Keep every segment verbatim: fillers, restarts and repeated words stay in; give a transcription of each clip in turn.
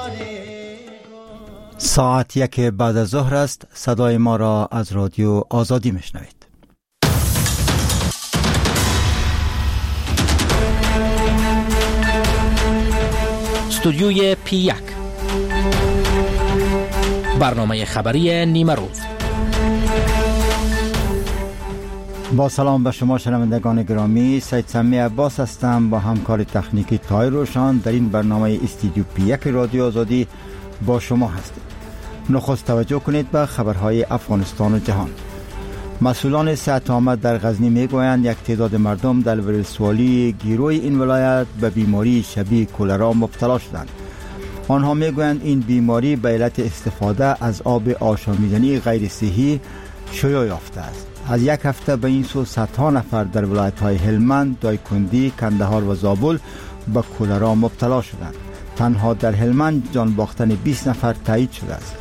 ساعت یک بعد از ظهر است. صدای ما را از رادیو آزادی میشنوید. استودیوی پی یک، برنامه خبری نیمه روز. با سلام به شما شنوندگان گرامی، سید سمی عباس هستم با همکار تکنیکی طاهر روشن در این برنامه استودیو پی یک رادیو آزادی با شما هستیم. نخست توجه کنید به خبرهای افغانستان و جهان. مسئولان صحت عامه در غزنی میگویند یک تعداد مردم در ولسوالی گیروی این ولایت به بیماری شبیه کولرا مبتلا شدند. آنها میگویند این بیماری به علت استفاده از آب آشامیدنی غیر صحی شیوع یافته است. از یک هفته به این سو صدها نفر در ولایت‌های هلمند، دایکندی، کندهار و زابل به کولرا مبتلا شدند. تنها در هلمند جان باختن بیست نفر تایید شده است.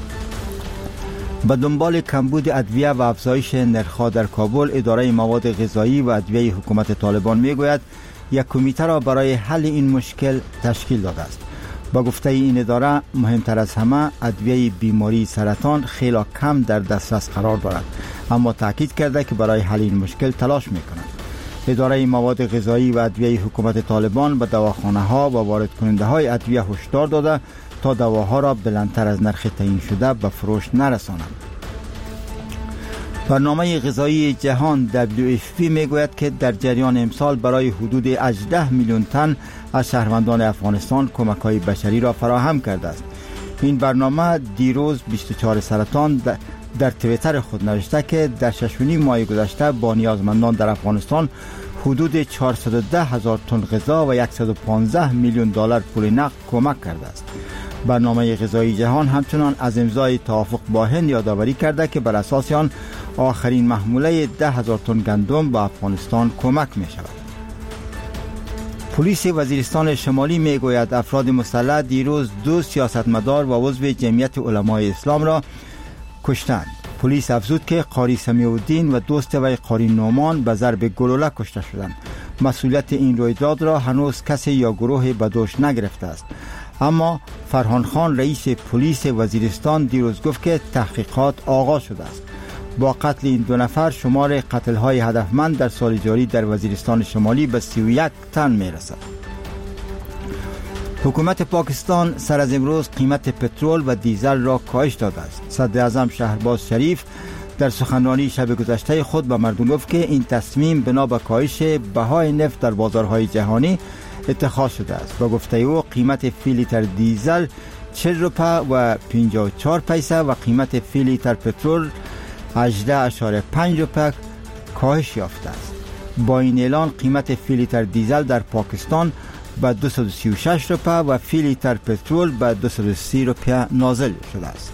به دنبال کمبود ادویه و افزایش نرخ‌ها در کابل، اداره مواد غذایی و ادویه حکومت طالبان میگوید یک کمیته را برای حل این مشکل تشکیل داده است. با گفته این اداره، مهمتر از همه ادویه بیماری سرطان خیلی کم در دسترس قرار دارد، اما تاکید کرده که برای حل این مشکل تلاش میکنند. اداره مواد غذایی و ادویه حکومت طالبان به دواخانه‌ها و وارد کننده های ادویه هشدار داده تا دواها را بلندتر از نرخ تعیین شده به فروش نرسانند. برنامه غذایی جهان دبلیو اف پی میگوید که در جریان امسال برای حدود هجده میلیون تن از شهروندان افغانستان کمک‌های بشری را فراهم کرده است. این برنامه دیروز بیست و چهار سرطان در توییتر خود نوشته که در شش و نیم ماه گذشته با نیازمندان در افغانستان حدود چهارصد و ده هزار تن غذا و صد و پانزده میلیون دلار پول نقد کمک کرده است. برنامه غذایی جهان همچنان از امضای توافق با هند یادآوری کرده که بر اساس آن آخرین محموله ده هزار تن گندم به افغانستان کمک می شود. پلیس وزیرستان شمالی می گوید افراد مسلح دیروز دو سیاستمدار و عضو جمعیت علمای اسلام را کشتند. پلیس افزود که قاری سمیع الدین و دوست وی قاری نومان به ضرب گلوله کشته شدند. مسئولیت این رویداد را هنوز کسی یا گروه به دوش نگرفته است، اما فرهان خان رئیس پلیس وزیرستان دیروز گفت که تحقیقات آغاز شده است. با قتل این دو نفر شمار قتل‌های هدفمند در سال جاری در وزیرستان شمالی به سی و یک تن می‌رسد. حکومت پاکستان سر از امروز قیمت پترول و دیزل را کاهش داده است. صدر اعظم شهباز شریف در سخنرانی شب گذشته خود به مردم گفت که این تصمیم بنا به کاهش بهای نفت در بازارهای جهانی اتخاذ شده است. با گفته او قیمت فی لیتر دیزل چهل روپه و پنجاه و چهار پیسه و قیمت فی لیتر پترول هجده اشاره پنج روپه کاهش یافته است. با این اعلان قیمت فی لیتر دیزل در پاکستان به دویست و سی و شش روپه و فی لیتر پترول به دویست و سی روپه نازل شده است.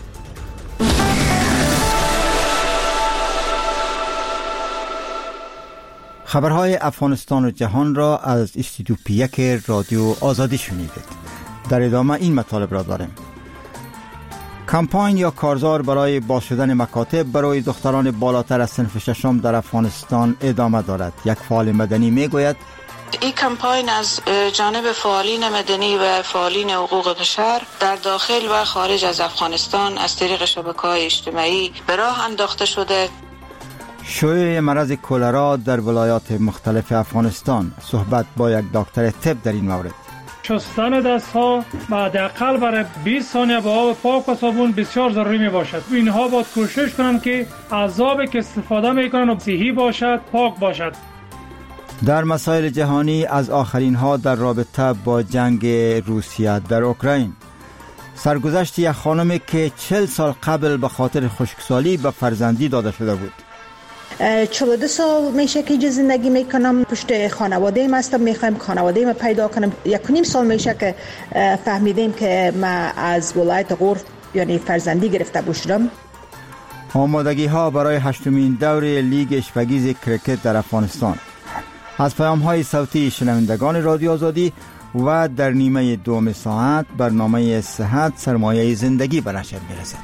خبرهای افغانستان و جهان را از استودیو پی یک رادیو آزادی شنیدید. در ادامه این مطالب را داریم. کمپاین یا کارزار برای باز شدن مکاتب برای دختران بالاتر از صنف ششم در افغانستان ادامه دارد. یک فعال مدنی میگوید این کمپاین از جانب فعالین مدنی و فعالین حقوق بشر در داخل و خارج از افغانستان از طریق شبکه‌های اجتماعی به راه انداخته شده. شیوع مرض کولرا در ولایات مختلف افغانستان. صحبت با یک دکتر طب در این مورد. شستن دست ها حداقل برای بیست ثانیه با آب پاک و صابون بسیار ضروری می باشد. اینها باید کوشش کنند که از آبی که استفاده می کنند صحی باشد، پاک باشد. در مسائل جهانی از آخرین ها در رابطه با جنگ روسیه در اوکراین. سرگذشت یک خانمی که چهل سال قبل به خاطر خشکسالی به فرزندی داده شده بود. چهل و دو سال میشه که زندگی میکنم پشت خانواده ایم هستم، میخوایم خانواده ایم پیدا کنم. یک و نیم سال میشه که فهمیدیم که من از ولایت غرب یعنی فرزندی گرفته باشم. آمادگی ها برای هشتمین دور لیگ اشپگیز کرکت در افغانستان. از پیام های صوتی شنوندگان رادیو آزادی و در نیمه دوم ساعت برنامه صحت سرمایه زندگی به نشر میرسد.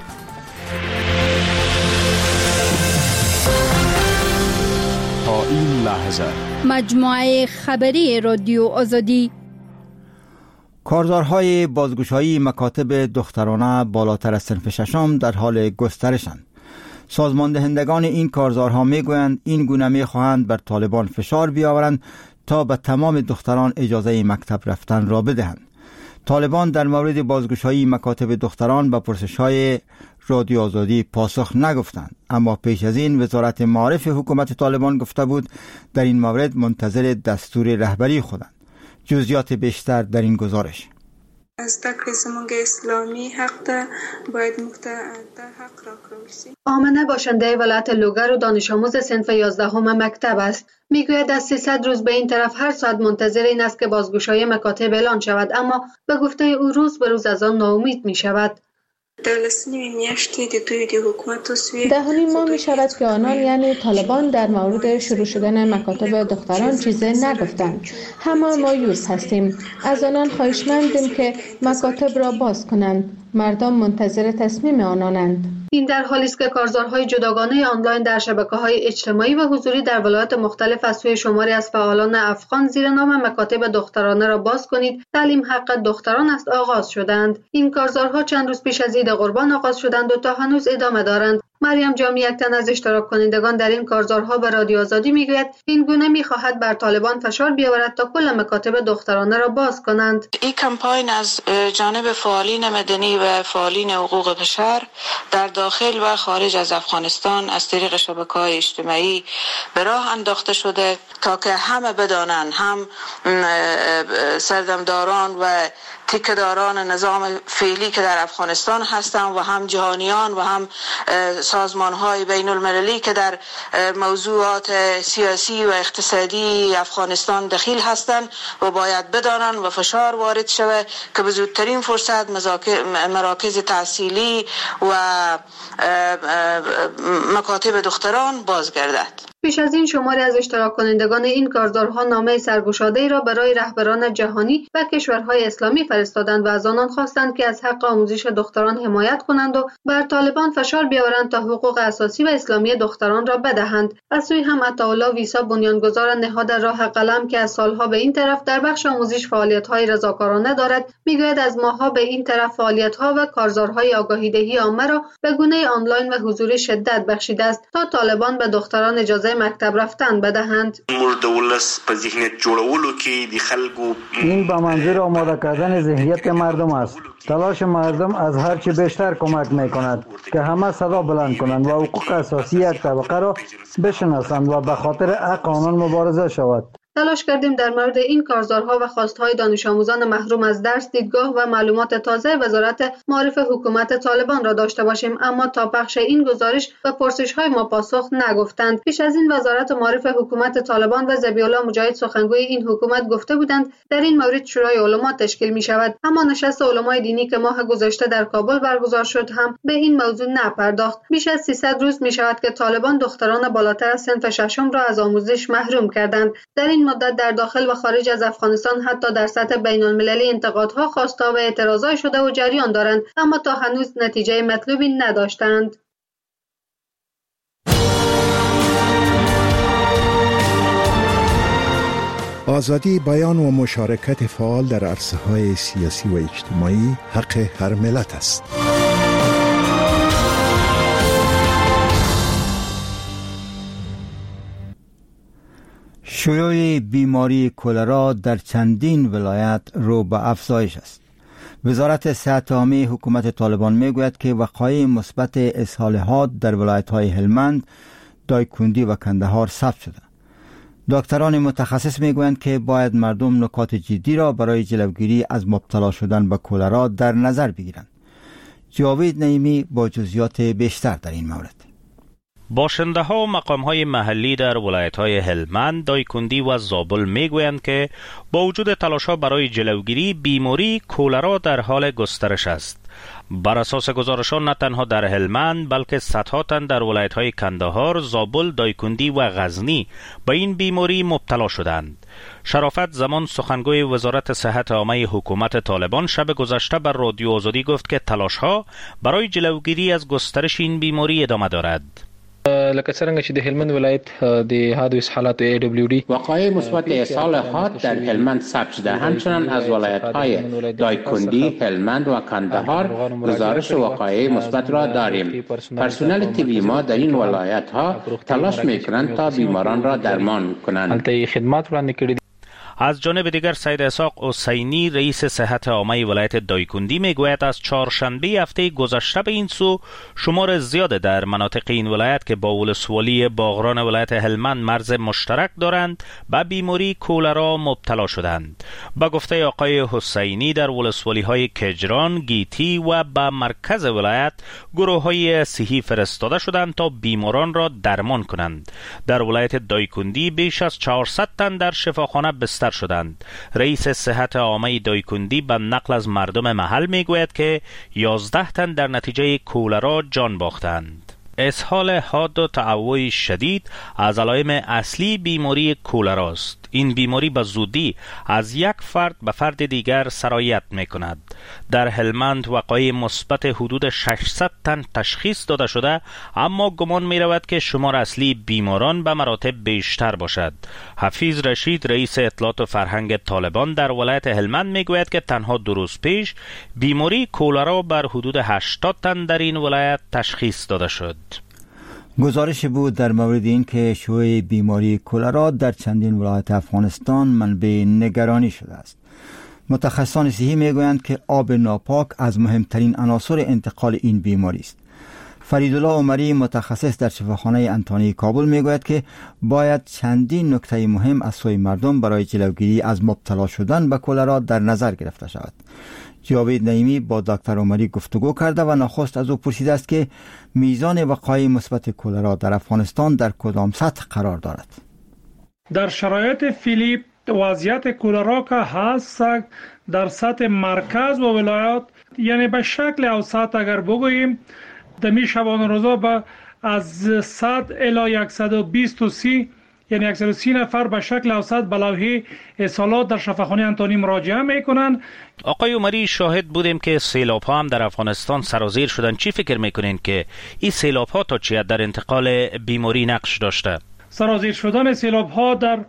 تا این لحظه مجموعه خبری رادیو آزادی. کارزارهای بازگشایی مکاتب دخترانه بالاتر از صنف ششم در حال گسترشند. سازمان دهندگان این کارزارها میگویند این گونه میخواهند بر طالبان فشار بیاورند تا به تمام دختران اجازه مکتب رفتن را بدهند. طالبان در مورد بازگشایی مکاتب دختران به پرسش‌های رادیو آزادی پاسخ نگفتند، اما پیش از این وزارت معارف حکومت طالبان گفته بود در این مورد منتظر دستور رهبری خودند. جزئیات بیشتر در این گزارش. از تکل زمانگ اسلامی حق ده باید مقطع حق را کروسی. آمنه باشنده ولایت لوگر و دانش آموز صنف یازدهم مکتب است. میگوید از سیصد روز به این طرف هر ساعت منتظر این است که بازگشایی مکاتب اعلان شود، اما به گفته او روز به روز از آن ناامید می شود. ده و نیم ماه می شود که آنان یعنی طالبان در مورد شروع شدن مکاتب دختران چیزی نگفتند. همه مایوس هستیم. از آنان خواهشمندیم که مکاتب را باز کنند. مردم منتظر تصمیم آنانند. این در حالی است که کارزارهای جداگانه آنلاین در شبکه‌های اجتماعی و حضوری در ولایات مختلف از سوی شماری از فعالان افغان زیر نام مکاتب دخترانه را باز کنید، تعلیم حق دختران است آغاز شدند. این کارزارها چند روز پیش از عید قربان آغاز شدند و تا هنوز ادامه دارند. مریم جامی، یک تن از اشتراک کنندگان در این کارزارها، به رادیو آزادی میگوید این گونه میخواهد بر طالبان فشار بیاورد تا کل مکاتب دخترانه را باز کنند. این کمپاین از جانب فعالین مدنی و فعالین حقوق بشر در داخل و خارج از افغانستان از طریق شبکه‌های اجتماعی به راه انداخته شده تا که همه بدانند، هم سردمداران و تکه‌داران نظام فعلی که در افغانستان هستند و هم جهانیان و هم سازمان‌های بین المللی که در موضوعات سیاسی و اقتصادی افغانستان دخیل هستند و باید بدانند و فشار وارد شود که به زودترین فرصت مراکز تحصیلی و مکاتب دختران بازگردد. پیش از این شماری از اشتراک کنندگان این کارزارها نامه سرگشاده‌ای را برای رهبران جهانی و کشورهای اسلامی فرستادند و از آنان خواستند که از حق آموزش دختران حمایت کنند و بر طالبان فشار بیاورند تا حقوق اساسی و اسلامی دختران را بدهند. از سوی هم عطاالله ویسا، بنیانگذار نهاد راه قلم که از سالها به این طرف در بخش آموزش فعالیت‌های رضاکارانه دارد، میگوید از ماه‌ها به این طرف فعالیت‌ها و کارزارهای آگاهی‌دهی عامه را به گونه آنلاین و حضوری شدت بخشیده است تا طالبان به دختران اجازه مکتب رفتن بدهند. این به منظور آماده کردن ذهنیت مردم است. تلاش مردم از هر چه بیشتر کمک میکند که همه صدا بلند کنند و حقوق اساسی یک طبقه را بشناسند و به خاطر حق آنان مبارزه شود. تلاش کردیم در مورد این کارزارها و خواستهای دانش آموزان محروم از درس دیدگاه و معلومات تازه وزارت معارف حکومت طالبان را داشته باشیم، اما تا پخش این گزارش و پرسش‌های ما پاسخ نگفتند. پیش از این وزارت معارف حکومت طالبان و ذبیح الله مجاهد، سخنگوی این حکومت، گفته بودند در این مورد شورای علما تشکیل می شود، اما نشست علمای دینی که ماه گذشته در کابل برگزار شد هم به این موضوع نپرداخت. بیش از سیصد روز می شود که طالبان دختران بالاتر از صنف ششم را از آموزش محروم کردند. در این مدت در داخل و خارج از افغانستان حتی در سطح بین المللی انتقادها، خواستها و اعتراضات شده و جریان دارند، اما تا هنوز نتیجه مطلوبی نداشتند. آزادی بیان و مشارکت فعال در عرصه‌های سیاسی و اجتماعی حق هر ملت است. شیوع بیماری کلرا در چندین ولایت رو به افزایش است. وزارت صحت عامه حکومت طالبان میگوید که وقایع مثبت اسهال حاد در ولایت‌های هلمند، دایکندی و کندهار ثبت شده. دکتران متخصص میگویند که باید مردم نکات جدی را برای جلوگیری از مبتلا شدن به کلرا در نظر بگیرند. جاوید نعیمی با جزئیات بیشتر در این مورد. باشنده ها و مقام های محلی در ولایت های هلمند، دایکندی و زابل میگویند که با وجود تلاش ها برای جلوگیری بیماری کولرا در حال گسترش است. بر اساس گزارشان نه تنها در هلمند بلکه صدها تن در ولایت های کندهار، زابل، دایکندی و غزنی به این بیماری مبتلا شدند. شرافت زمان، سخنگوی وزارت صحت عامه حکومت طالبان، شب گذشته بر رادیو آزادی گفت که تلاش ها برای جلوگیری از گسترش این بیماری ادامه دارد. لکه څنګه چې د هلمند ولایت د حادث حالات ای دبلیو دی وقایع مثبت ارسال حاد در هلمند ثبت شده. همچنین از ولایت‌های دایکندی، هلمند و کندهار گزارش وقایع مثبت را داریم. پرسنل طبی ما در این ولایت‌ها تلاش می‌کنند تا بیماران را درمان کنند. خدمات وړاندې کړي. از جانب دیگر سید اسحاق حسینی رئیس صحت عامه ولایت دایکندی میگوید از چهارشنبه هفته گذشته به این سو شمار زیاد در مناطق این ولایت که با ولسوالی باغران ولایت هلمند مرز مشترک دارند به بیماری کولرا مبتلا شدند. با گفته آقای حسینی در ولسوالی های کجران، گیتی و به مرکز ولایت گروه های صحی فرستاده شدند تا بیماران را درمان کنند. در ولایت دایکندی بیش از چهارصد تن در شفاخانه بستر شدند. رئیس صحت عامه دایکندی به نقل از مردم محل میگوید که یازده تن در نتیجه کولرا جان باختند. اسهال حاد و تعوی شدید از علائم اصلی بیماری کولرا است. این بیماری به زودی از یک فرد به فرد دیگر سرایت می کند. در هلمند وقایع مثبت حدود ششصد تن تشخیص داده شده، اما گمان می رود که شمار اصلی بیماران به مراتب بیشتر باشد. حفیظ رشید رئیس اطلاعات و فرهنگ طالبان در ولایت هلمند می گوید که تنها دو روز پیش بیماری کولرا بر حدود هشتاد تن در این ولایت تشخیص داده شد. گزارش بود در مورد این که شیوع بیماری کولرا در چندین ولایت افغانستان منبع نگرانی شده است. متخصصان صحی میگویند که آب ناپاک از مهمترین عناصر انتقال این بیماری است. فریدالله عمری متخصص در شفاخانه انتانی کابل میگوید که باید چندین نکته مهم از سوی مردم برای جلوگیری از مبتلا شدن به کولرا در نظر گرفته شود. جاوید نعیمی با دکتر عمری گفتگو کرده و نخست از او پرسیده است که میزان وقایع مثبت کولرا در افغانستان در کدام سطح قرار دارد. در شرایط فعلی وضعیت کولرا که هست در سطح مرکز و ولایات، یعنی به شکل اوسط اگر بگوییم دمی شبانه روزا به از صد الی صد و بیست و سی یعنی صد و سی نفر به شکل اوسط به لوحه اصالات در شفاخانه انتانی مراجعه میکنن. آقای عمری شاهد بودیم که سیلاب ها هم در افغانستان سرازیر شدن. چی فکر میکنین که این سیلاب ها تا چی در انتقال بیماری نقش داشته؟ سرازیر شدن سیلاب ها در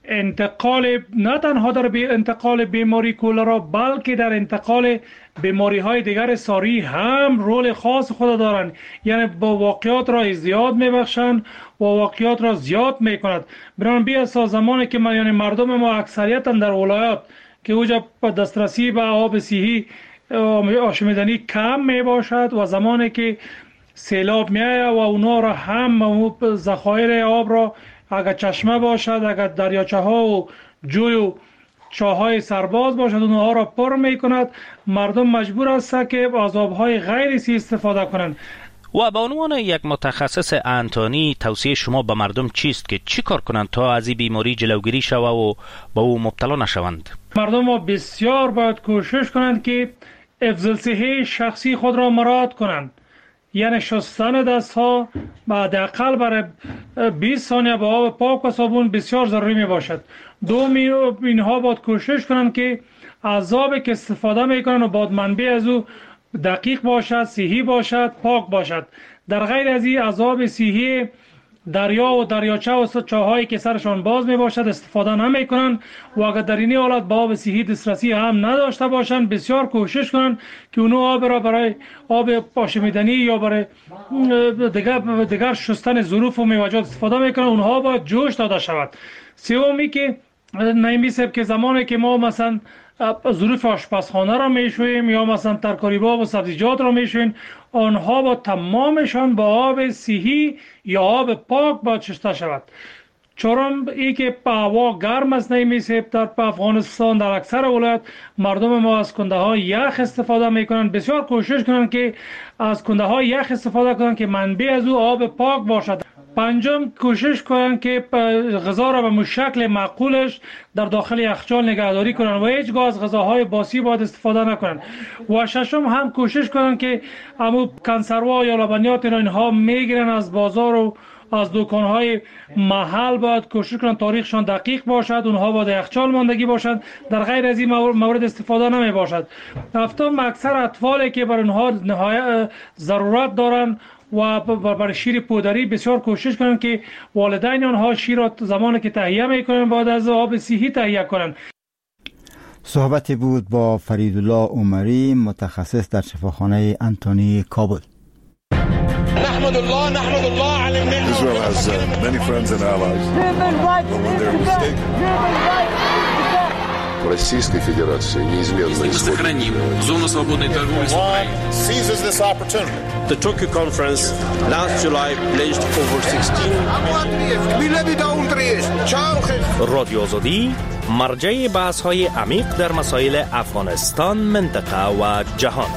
انتقال، نه تنها در انتقال بیماری کولرا بلکه در انتقال بیماری های دیگر ساری هم رول خاص خود دارند. یعنی با واقعیات را ازدیاد میبخشند و واقعیات را زیاد میکند. بران بی اساس زمانی که یعنی مردم ما اکثریتا در ولایات که اوجا دسترسی به آب صحی آشامیدنی کم می باشد و زمانی که سیلاب میآید و اونا را هم ذخایر آب را اگر چشمه باشد، اگر دریاچه ها و جوی و چاهای سرباز باشد اونها را پر می کند. مردم مجبور است که از آبهای غیر صحی استفاده کنند. و به عنوان یک متخصص انتانی توصیه شما به مردم چیست که چی کار کنند تا از این بیماری جلوگیری شود و با او مبتلا نشوند؟ مردم ما بسیار باید کوشش کنند که حفظ صحی شخصی خود را مراعات کنند. یعنی شستن دست ها حداقل برای بیست ثانیه با آب پاک و صابون بسیار ضروری می باشد. دوم اینها باید کوشش کنند که از آبی که استفاده میکنند و باید منبع از او دقیق باشد، صحی باشد، پاک باشد. در غیر از این از آب صحی دریا و دریاچه و چاهایی که سرشان باز می باشد استفاده نمی کنند و اگر در این حالت با آب صحی دسترسی هم نداشته باشند بسیار کوشش کنند که اونو آب را برای آب آشامیدنی یا برای دیگر دیگر شستن ظروف و میوه‌جات استفاده میکنند. اونها باید جوش داده شود. سومی که نمی سب که زمانی که ما مثلا ظروف آشپزخانه را میشویم یا مثلا ترکاری باب و سبزیجات را میشویم، آنها با تمامشان با آب صحی یا آب پاک باید شسته شود. چرا ای که هوا گرم است نمیسه در افغانستان در اکثر ولایت مردم ما از کنده های یخ استفاده میکنند. بسیار کوشش کنند که از کنده های یخ استفاده کنند که منبع از او آب پاک باشد. پنجم کوشش کنند که غذا را به شکل معقولش در داخل یخچال نگهداری کنند و هیچ گاه از غذاهای باسی باید استفاده نکنند. و ششم هم کوشش کنند که همو کنسروا یا لبنیات را اینها میگیرن از بازار و از دکانهای محل باید کوشش کنند تاریخشان دقیق باشد، اونها باید یخچال ماندگی باشد، در غیر از این مورد استفاده نمی باشد. هفتم اکثر اطفالی که بر اونها نهایت ضرورت دارند و برای شیر پودری بسیار کوشش کنند که والدین آنها شیر را زمانی که تهیه میکنند باید از آب صحی تهیه کنند. صحبت بود با فریدالله عمری، متخصص در شفاخانه انتونی کابل. نحمد الله نحمد الله على النعمة. Israel has uh, many friends and allies. But when they're mistaken. Российской Федерации неизменно сохраним зону свободной торговли с Украиной. Seizes this opportunity. The Tokyo conference last July pledged over sixteen. رادیو آزادی مرجع بحث‌های عمیق در مسائل افغانستان، منطقه و جهان.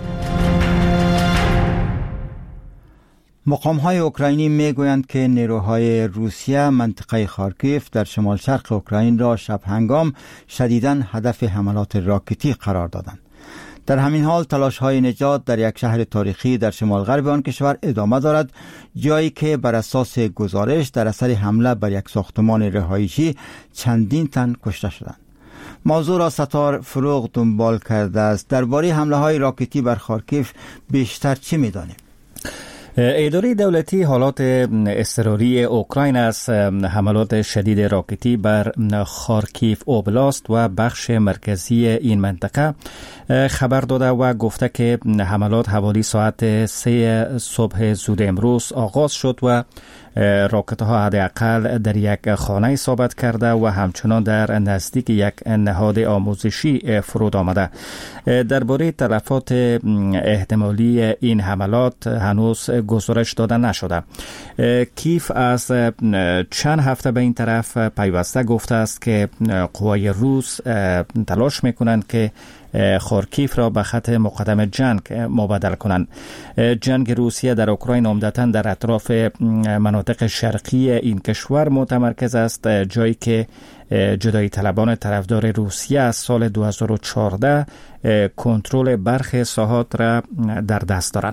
مقام‌های اوکراینی میگویند که نیروهای روسیه منطقه خارکیف در شمال شرق اوکراین را شب هنگام شدیداً هدف حملات راکتی قرار دادند. در همین حال تلاش‌های نجات در یک شهر تاریخی در شمال غرب آن کشور ادامه دارد، جایی که بر اساس گزارش در اثر حمله بر یک ساختمان رهایشی چندین تن کشته شدند. موضوع را ستار فروغ دنبال کرده است. درباره حمله‌های راکتی بر خارکیف بیشتر چه می‌دانیم؟ اداره دولتی حالات اضطراری اوکراین از حملات شدید راکتی بر خارکیف اوبلاست و بخش مرکزی این منطقه خبر داده و گفته که حملات حوالی ساعت سه صبح زود امروز آغاز شد و راکت ها حداقل در یک خانه اصابت کرده و همچنان در نزدیک یک نهاد آموزشی فرود آمده. درباره تلفات احتمالی این حملات هنوز گزارش داده نشده. کیف از چند هفته به این طرف پیوسته گفته است که قوای روس تلاش میکنند که خارکیف را به خط مقدم جنگ مبادله کنند. جنگ روسیه در اوکراین عمدتاً در اطراف مناطق شرقی این کشور متمرکز است، جایی که جدایی طلبان طرفدار روسیه از سال دو هزار و چهارده کنترل برخی ساحات را در دست دارند.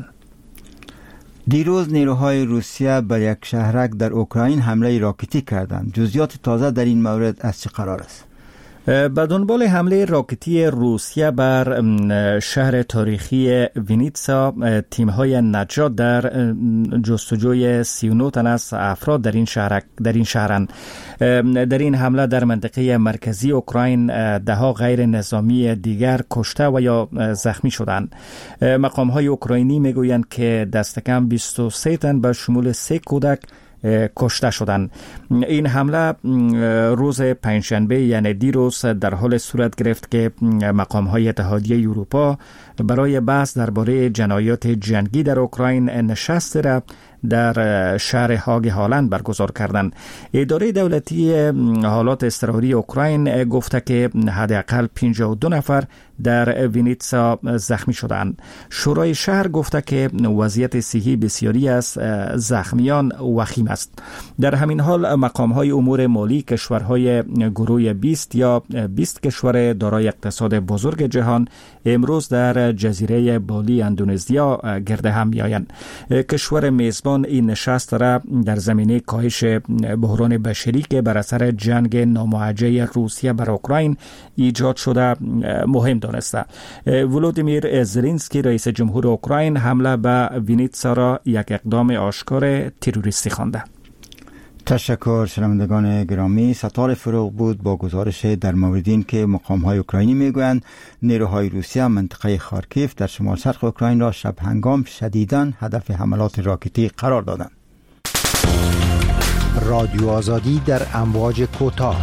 دیروز نیروهای روسیه بر یک شهرک در اوکراین حمله راکتی کردند. جزئیات تازه در این مورد از چه قرار است؟ به دنبال حمله راکتی روسیه بر شهر تاریخی وینیتسا، تیم‌های نجات در جستجوی سی و نه تن از افراد در این شهر در این شهرند. در این حمله در منطقه مرکزی اوکراین ده‌ها غیر نظامی دیگر کشته و یا زخمی شدند. مقام‌های اوکراینی میگویند که دست کم بیست و سه تن به شمول سه کودک کشته شدند. این حمله روز پنجشنبه یعنی دیروز در حال صورت گرفت که مقام‌های اتحادیه اروپا برای بحث درباره جنایات جنگی در اوکراین نشست را در شهر هاگ هالند برگزار کردند. اداره دولتی حالات اضطراری اوکراین گفته که حداقل پنجاه و دو نفر در وینیتسا زخمی شدند. شورای شهر گفته که وضعیت صحی بسیاری از زخمیان وخیم است. در همین حال مقام‌های امور مالی کشورهای گروه بیست یا بیست کشور دارای اقتصاد بزرگ جهان امروز در جزیره بالی اندونزیا گرد هم می‌آیند. کشور میزبان این نشست را در زمینه کاهش بحران بشری که بر اثر جنگ ناموجه روسیه بر اوکراین ایجاد شده مهم دانسته. ولودیمیر زلنسکی رئیس جمهور اوکراین حمله به وینیتسا را یک اقدام آشکار تروریستی خوانده. تشکر شنوندگان گرامی. ستار فروغ بود با گزارش در مورد این که مقام‌های اوکراینی میگویند نیروهای روسیه منطقه خارکیف در شمال شرق اوکراین را شب هنگام شدیداً هدف حملات راکتی قرار دادند. رادیو آزادی در امواج کوتاه.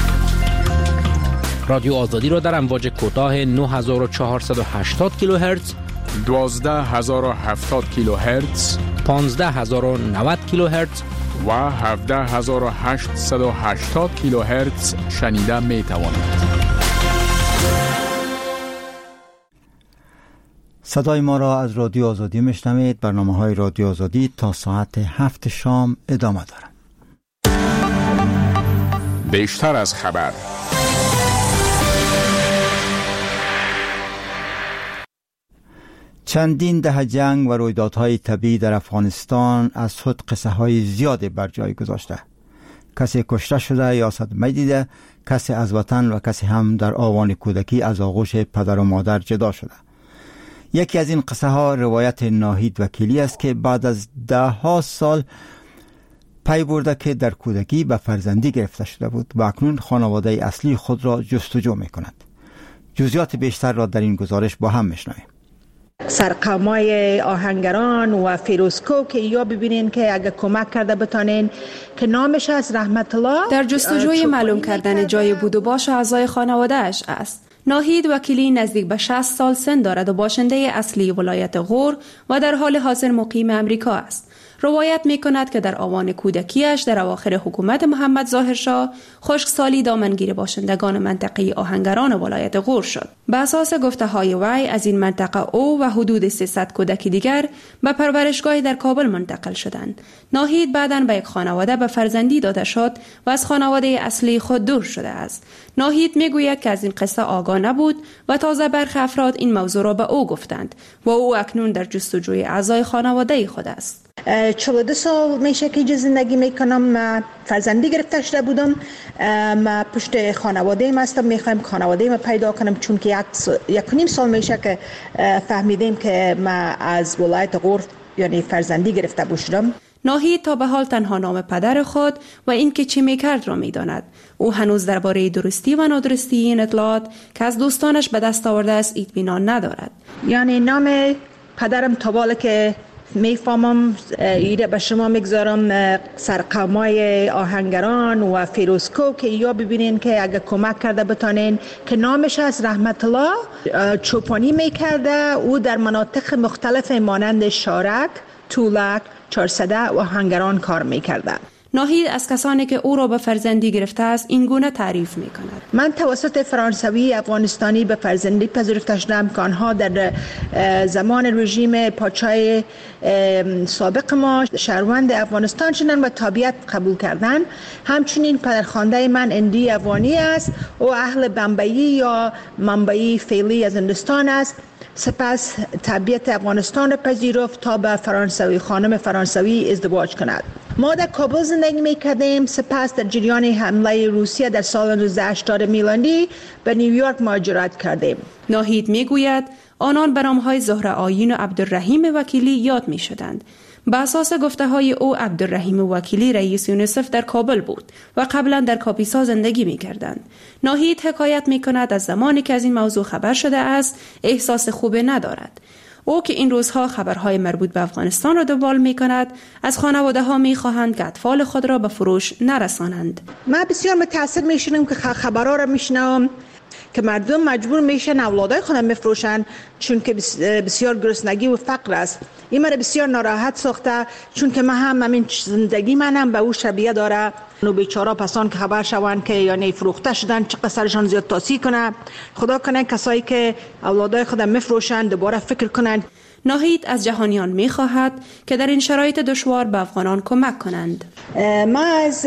رادیو آزادی را در امواج کوتاه نه هزار و چهارصد و هشتاد کیلوهرتز، دوازده هزار و هفتاد کیلوهرتز، پانزده هزار و نود کیلوهرتز و هفده هزار و هشتصد و هشتاد کیلوهرتز شنیده می توانید. صدای ما را از رادیو آزادی میشنوید. برنامه‌های رادیو آزادی تا ساعت هفت شام ادامه دارند. بیشتر از خبر. چندین دهه جنگ و رویدادهای طبیعی در افغانستان از خود قصه های زیادی بر جای گذاشته. کسی کشته شده یا صدمه دیده، کسی از وطن و کسی هم در آوان کودکی از آغوش پدر و مادر جدا شده. یکی از این قصه ها روایت ناهید وکیلی است که بعد از ده ها سال پی برده که در کودکی به فرزندی گرفته شده بود و اکنون خانواده اصلی خود را جستجو می کند. جزئیات بیشتر را در این گزارش با هم میشنویم. سرقامای آهنگران و فیروزکو که یا ببینین که اگه کمک کرده بتانین که نامش از رحمت الله در جستجوی معلوم کردن جای بود و باش اعضای خانواده اش است. ناهید وکیلی نزدیک به شصت سال سن دارد و باشنده اصلی ولایت غور و در حال حاضر مقیم امریکا است. روایت می کند که در آوان کودکیش در اواخر حکومت محمد ظاهرشاه خشکسالی دامنگیر باشندگان منطقه آهنگران ولایت غور شد. به اساس گفته های وی از این منطقه او و حدود سیصد کودک دیگر به پرورشگاهی در کابل منتقل شدند. ناهید بعداً به یک خانواده به فرزندی داده شد و از خانواده اصلی خود دور شده است. ناهید می گوید که از این قصه آگاه نبود و تازه برخی افراد این موضوع را به او گفتند و او اکنون در جستجوی اعضای خانواده خود است. چهل و دو سال میشه که اینجا زندگی میکنم. فرزندی گرفته شده بودم. ما پشت خانواده ما هستم. میخوایم خانواده ما پیدا کنم چون که یک, یک نیم سال میشه که فهمیدیم که ما از ولایت غور یعنی فرزندی گرفته بودم. ناهید تا به حال تنها نام پدر خود و این که چی میکرد را میداند. او هنوز درباره درستی و نادرستی این اطلاعات که از دوستانش به دست آورده است اطمینان ندارد. یعنی نام پدرم تا بالا که میفهمم ایره به شما میگذارم سرقامای آهنگران و فیروزکو که یا ببینین که اگه کمک کرده بتانین که نامش از رحمت الله چوپانی میکرده. او در مناطق مختلف مانند شارک، تولک، چارسده و آهنگران کار میکرده. ناهید از کسانی که او را به فرزندی گرفته است این گونه تعریف می کند. من توسط فرانسوی افغانستانی به فرزندی پذیرفته شدم که آنها در زمان رژیم پادشاه سابق ما شهروند افغانستان شدند و تابعیت قبول کردند. همچنین پدرخوانده من اندی افغانی است و اهل بمبئی یا منبعی فعلی از هندوستان است. سپس تابعیت افغانستان را پذیرفت تا به فرانسوی خانم فرانسوی ازدواج کند. ما در کابل زندگی می‌کردیم. سپس در جریان حمله روسیه در سال هزار و نهصد و هشتاد میلادی به نیویورک مهاجرت کردیم. ناهید میگوید آنان به نام‌های زهره آیین و عبدالرحیم وکیلی یاد می‌شدند. به اساس گفته های او عبدالرحیم وکیلی رئیس یونیسف در کابل بود و قبلا در کاپیسا زندگی می کردند. ناهید حکایت می کند از زمانی که از این موضوع خبر شده است احساس خوبی ندارد. او که این روزها خبرهای مربوط به افغانستان را دنبال می کند از خانواده ها می خواهند که اطفال خود را به فروش نرسانند. من بسیار متأسف می شدم که خبرها را می شنوم که مردم مجبور میشن اولادای خودم بفروشن چون که بسیار گرسنگی و فقر است. این مرا بسیار ناراحت ساخته چون که من هم همین زندگی منم به او شبیه داره. نو بیچاره پسان که خبر شوند که یعنی فروخته شدن چقدر سرشان زیاد تاثیر کنه. خدا کنه کسایی که اولادای خودم میفروشن دوباره فکر کنند. ناهید از جهانیان میخواهد که در این شرایط دشوار به افغانان کمک کنند. ما از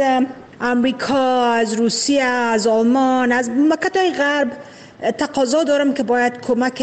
امریکا، از روسیه، از آلمان، از مملکت‌های غرب تقاضا دارم که باید کمک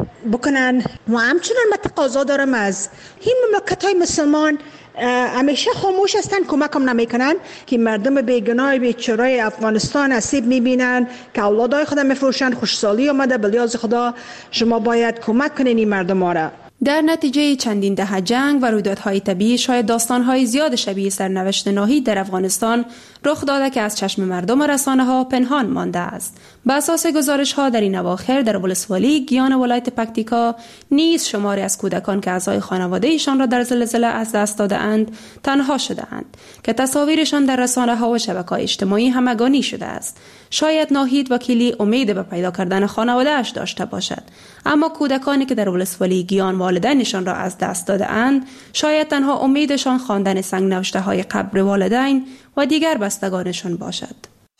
بکنن و همچنین من تقاضا دارم از این مملکت‌های مسلمان همیشه خاموش هستن، کمک هم نمیکنن که مردم بیگناه بیچاره افغانستان آسیب میبینن که اولادای خودم میفروشن. خوشحالی آمده بلیاز خدا شما باید کمک کنین این مردم را. در نتیجه چندین دهه جنگ و رویدادهای طبیعی شاید داستانهای زیاد شبیه سرنوشت ناهید در افغانستان رخ داده که از چشم مردم و رسانه ها پنهان مانده است. به اساس گزارش ها در این اواخر در ولسوالی گیان ولایت پکتیکا نیز شماری از کودکان که اعضای خانواده ایشان را در زلزله از دست داده اند تنها شده اند که تصاویرشان در رسانه ها و شبکه‌های اجتماعی همگانی شده است. شاید ناهید وکیلی امید به پیدا کردن خانواده اش داشته باشد، اما کودکانی که در ولسوالی گیان والدینشان را از دست داده اند شاید تنها امیدشان خواندن سنگ نوشته های قبر والدین و دیگر بستگانشان باشد.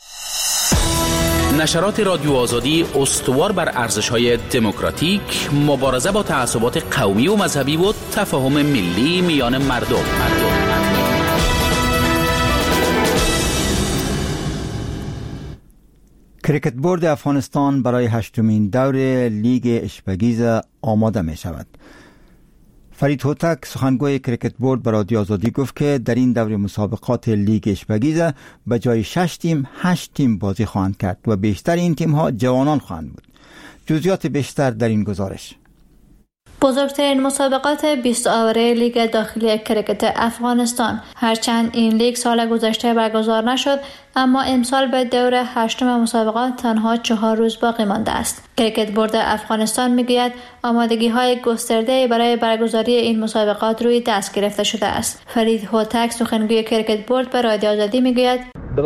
نشرات رادیو آزادی استوار بر ارزش‌های دموکراتیک، مبارزه با تعصبات قومی و مذهبی و تفاهم ملی میان مردم. کریکت بورد افغانستان برای هشتمین دور لیگ اشپگیز آماده می شود. فرید هوتک سخنگوی کریکت بورد به رادیو آزادی گفت که در این دور مسابقات لیگ اشبگیزه به جای شش تیم هشت تیم بازی خواهند کرد و بیشتر این تیم ها جوانان خواهند بود. جزئیات بیشتر در این گزارش. بزرگترین مسابقات بیست آوره لیگ داخلی کریکت افغانستان. هرچند این لیگ سال گذشته برگزار نشد، اما امسال به دور هشتم مسابقات تنها چهار روز باقی مانده است. کریکت بورد افغانستان میگوید آمادگی های گسترده برای برگزاری این مسابقات روی دست گرفته شده است. فرید هوتک سخنگوی کریکت بورد به رادیو آزادی میگوید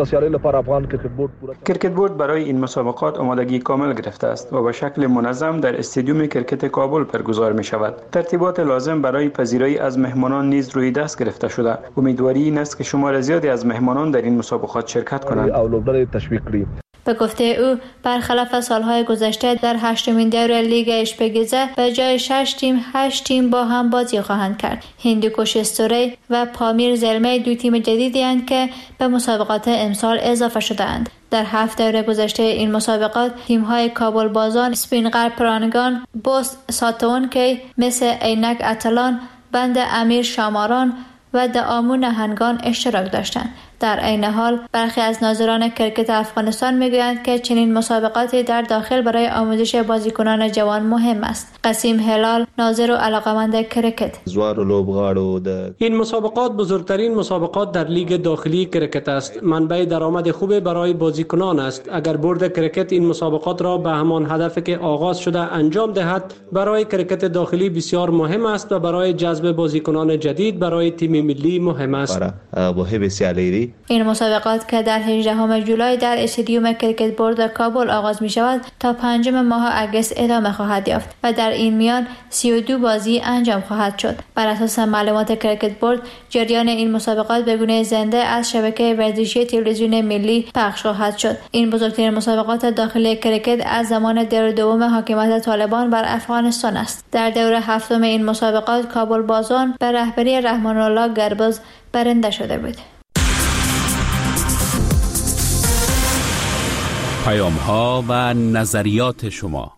کریکت بورد برای این مسابقات آمادگی کامل گرفته است و به شکل منظم در استادیوم کریکت کابل برگزار می شود. ترتیبات لازم برای پذیرایی از مهمانان نیز روی دست گرفته شده. امیدواری این است که شمار زیادی از مهمانان در این مسابقات شرکت کنند. به گفته او برخلاف سالهای گذشته در هشتمین دور لیگ اشپگیزه به جای شش تیم هشت تیم با هم بازی خواهند کرد. هندوکش استوری و پامیر زلمه دو تیم جدیدی اند که به مسابقات امسال اضافه شده اند. در هفت دور گذشته این مسابقات تیم‌های کابل بازان، سپینغر پرانگان، بوست ساتونکی، مثل عینک اتلان، بند امیر شاماران و دعامو نهنگان اشتراک داشتند. در عین حال برخی از ناظران کرکت افغانستان میگویند که چنین مسابقاتی در داخل برای آموزش بازیکنان جوان مهم است. قسیم هلال، ناظر و علاقمند کرکت: این مسابقات بزرگترین مسابقات در لیگ داخلی کرکت است. منبع درآمد خوب برای بازیکنان است. اگر بورد کرکت این مسابقات را به همان هدفی که آغاز شده انجام دهد، برای کرکت داخلی بسیار مهم است و برای جذب بازیکنان جدید برای تیم ملی مهم است. این مسابقات که در هجدهم جولای در استادیوم کریکت بورد کابل آغاز می شود تا پنجم ماه اگست ادامه خواهد یافت و در این میان سی و دو بازی انجام خواهد شد. بر اساس معلومات کریکت بورد، جریان این مسابقات به گونه زنده از شبکه ورزشی تلویزیون ملی پخش خواهد شد. این بزرگترین مسابقات داخلی کریکت از زمان دور دوم حاکمیت طالبان بر افغانستان است. در دور هفتم این مسابقات کابل بازان به رهبری رحمان الله گربز برنده شده بود. پیام ها و نظریات شما.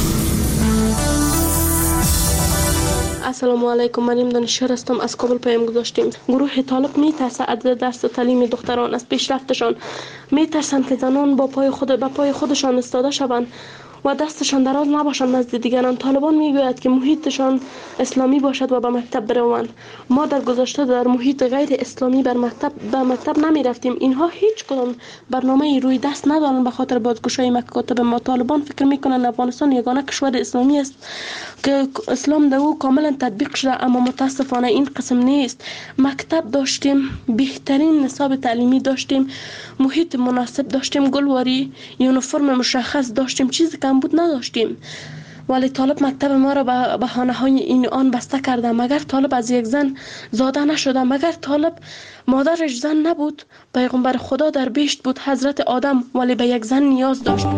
السلام علیکم، من دانشور هستم، از کابل پیام گذاشتیم. گروه طالب میترسه از درس تعلیم دختران، از پیشرفتشان میترسند که زنان با پای خود به پای خودشان استاده شوند و دستشان دراز نباشند نزد دیگران. طالبان میگوید که محیطشان اسلامی باشد و به مکتب بروند. ما در گذشته در محیط غیر اسلامی بر مکتب به مکتب نمی رفتیم. اینها هیچ کدام برنامه روی دست ندارند به خاطر بازگشایی مکاتب ما. طالبان فکر میکنند افغانستان یگانه کشور اسلامی است که اسلام در او کاملا تطبیق شده، اما متاسفانه این قسم نیست. مکتب داشتیم، بهترین نصاب تعلیمی داشتیم، محیط مناسب داشتیم، گلواری، یونیفرم مشخص داشتیم، چیزی کم بود نداشتیم. ولی طالب مکتب ما را به بهانه های این آن بسته کرده. مگر طالب از یک زن زاده نشده؟ مگر طالب مادرش زن نبود؟ پیغمبر خدا در بهشت بود، حضرت آدم، ولی به یک زن نیاز داشت.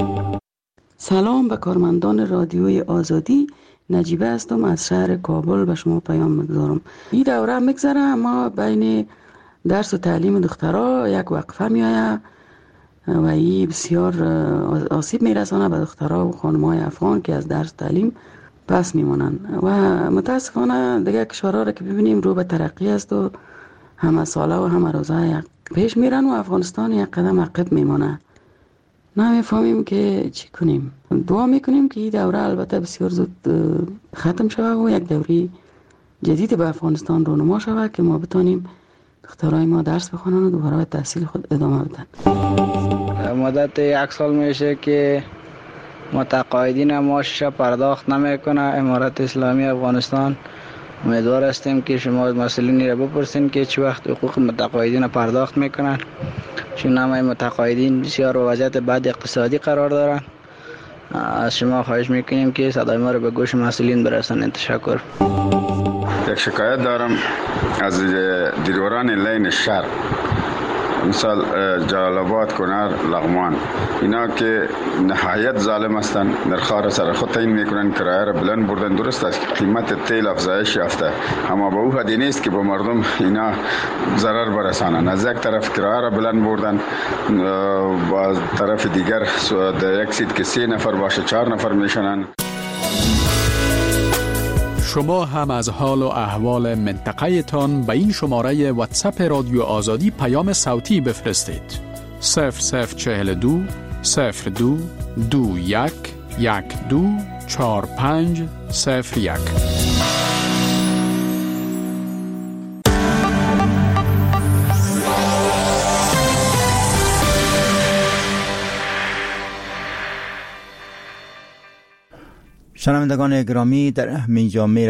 سلام به کارمندان رادیوی آزادی. نجیبه هستم از شهر کابل، به شما پیام میگذارم. این دوره میگذره، ما بین درس و تعلیم دخترها یک وقفه میآید و این بسیار آسیب میرسانه به دخترها و خانم‌های افغان که از درس تعلیم پس میمانند و متاسفانه دیگه کشورها را که ببینیم رو به ترقی است و همه ساله و همه روزه پیش میرن و افغانستان یک قدم عقب میمانه. نمیفهمیم که چی کنیم. دعا میکنیم که این دوره البته بسیار زود ختم شود و یک دوره جدید به افغانستان رونما شود که ما بتانیم دخترای ما درس بخونن و دوباره به تحصیل خود ادامه بدن. مدت یک سال میشه که متقاعدین معاشش پرداخت نمیکنه امارت اسلامی افغانستان. امیدوار هستیم که شما مسئولین را بپرسین که چه وقت حقوق متقاعدین پرداخت میکنن، چون همه متقاعدین بسیار با وضعیت بد اقتصادی قرار دارن. از شما خواهش میکنیم که صدای ما را به گوش مسئولین برسانید. تشکر. یک شکایت دارم از دیدوران لین شهر، مثال جلال آباد، کنر، لغمان، اینا که نهایت ظالم هستند. نرخ‌ها سر خود تعیین میکنن، کرایه را بلند بردن. درست است قیمت تیل افزایش یافته، اما به او حدی نیست که به مردم اینا ضرر برسانند. از یک طرف کرایه را بلند بردن، با طرف دیگر در یک سیت که سه نفر باشه چهار نفر میشنن. شما هم از حال و احوال منطقه تان به این شماره واتساپ رادیو آزادی پیام صوتی بفرستید. صفر صفر چهل دو صفر دو دو یک یک دو چار پنج صفر یک. شنوندگان گرامی، در همین جا